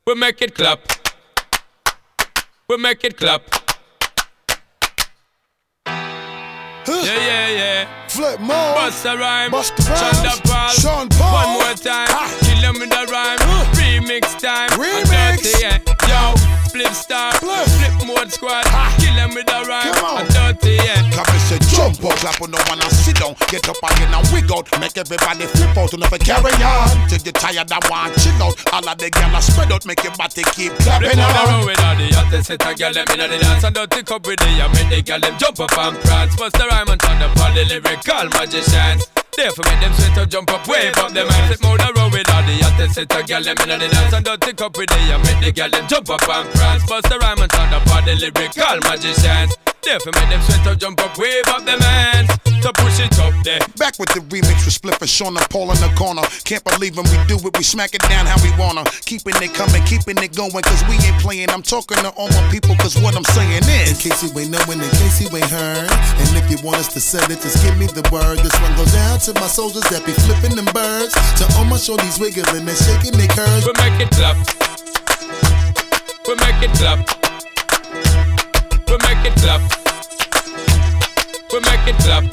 We make it clap. We make it clap. Yeah. Flip mode. Bust a rhyme. Bust the rhymes. Sean Paul. One more time. Kill them with a rhyme. Remix time. Remix. Dirty, yeah. Yo, flip star. Flip mode squad. Kill them with a rhyme. Come on. Dirty, yeah. Clap and say jump up, clap on the one and sit down. Get up again and wig out. Make everybody flip out and never carry on. Till you tired and want chill out. All of the gyal spread out, make your body keep clapping Flip on the on. road with all the hottest set a gyal them inna the dance and dirty cup with the I make the gyal them jump up and prance. Bust the rhyme and turn up all the lyrical magicians. Therefore make them sweat up, jump up, wave up them hands. Flip on the road with all the hottest set a gyal them inna the dance and dirty cup with the I make the gyal them jump up and prance. Bust the rhyme and turn up all the lyrical magicians. Therefore make them sweat up, jump up, wave up them hands. So push it up there. Back with the remix with Spliff and Sean and Paul in the corner. Can't believe when we do it, we smack it down how we wanna. Keeping it coming, keeping it going, cause we ain't playing. I'm talking to all my people, cause what I'm saying is, in case you ain't knowing, in case you ain't heard, and if you want us to sell it, just give me the word. This one goes out to my soldiers that be flipping them birds, to all my shorties wiggling and shaking their curves. We make it clap. We make it clap. We make it clap. We make it clap.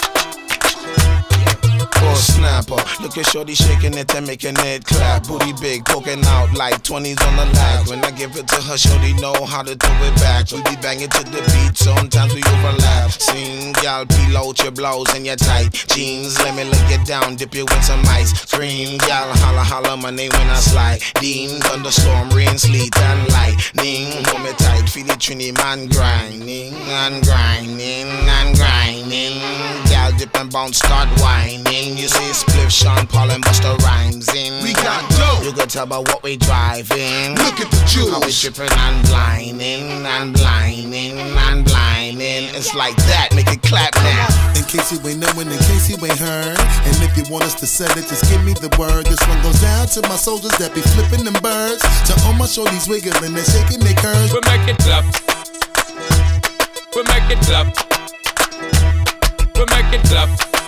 Or snapper, look at shorty shaking it and making it clap. Booty big, poking out like 20s on the lag. When I give it to her, shorty know how to throw it back. We be banging to the beat, sometimes we overlap. Sing, y'all, peel out your blouse and your tight jeans. Let me look it down, dip you in some ice cream. Y'all, holla, holla my name when I slide. Dean, thunderstorm, rain, sleet, and lightning. Hold me tight, feel it, Trini, man, grinding and grinding and grinding. Y'all, dip and bounce, start whining. You see Spliff, Sean Paul and Busta Rhymes in. we got dope. You can tell by what we driving. Look at the jewels. How we tripping and blinding and blinding and blinding. It's like that, make it clap now. In case you ain't knowing, in case you ain't heard, and if you want us to sell it, just give me the word. This one goes out to my soldiers that be flipping them birds, to all my shorties wiggling and shaking their curves. We make it clap. We make it clap. We make it clap.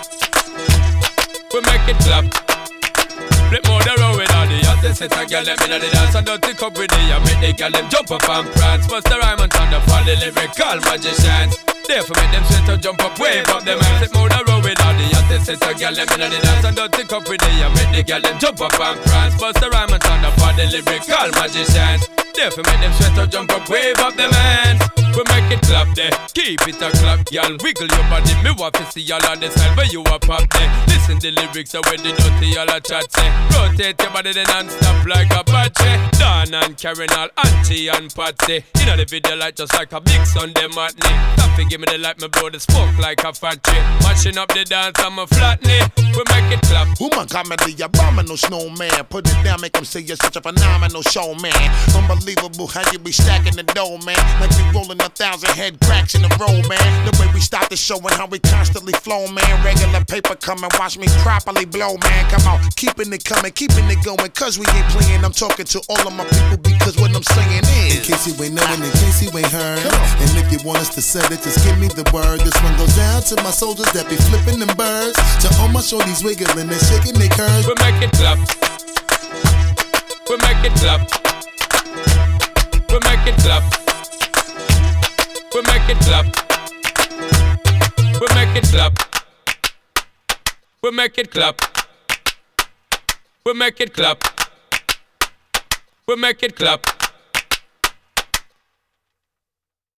We make it clap. Flip more the road with all the hottest set a gyal them inna the dance and dirty cup with the I make the gyal them jump up and prance. Bust the rhyme and turn up all the lyrical magicians. Therefore make them sweat up, jump up, wave up them hands. Flip more the road with all the hottest set a gyal them inna the dance and dirty cup with the I make the gyal them jump up and prance. Bust the rhyme and turn up all the lyrical magicians. Therefore make them sweat up, jump up, wave up them hands. We make it clap there, keep it a clap, y'all. Wiggle your body, me want to see y'all on the style where you a pop there. Listen the lyrics are where the dirty y'all a chat say. Rotate your body then non-stop like a Apache. Dan and Karen all Auntie and Patsy. You know the video like just like a big Sunday matinee. Stop and give me the light, my bro, the smoke like a factory. Mashing up the dance, I'm a flatney. We make it clap. Woman comedy, abominable snowman. Put it down, make them say you're such a phenomenal showman. Unbelievable how you be stacking the dough, man. Like we rolling 1,000 head cracks in a row, man. The way we start the show and how we constantly flow, man. Regular paper coming, watch me properly blow, man. Come on, keeping it coming, keeping it going. Cause we ain't playing, I'm talking to all of my people because what I'm saying In is, case you ain't knowing, in case you ain't heard, and if you want us to sell it, just give me the word. This one goes out to my soldiers that be flipping them birds, to all my shorties wiggling and shaking their curves. We make it clap. We make it clap. We make it clap. We make it clap. We make it clap. We make it clap. We make it clap. We make it clap.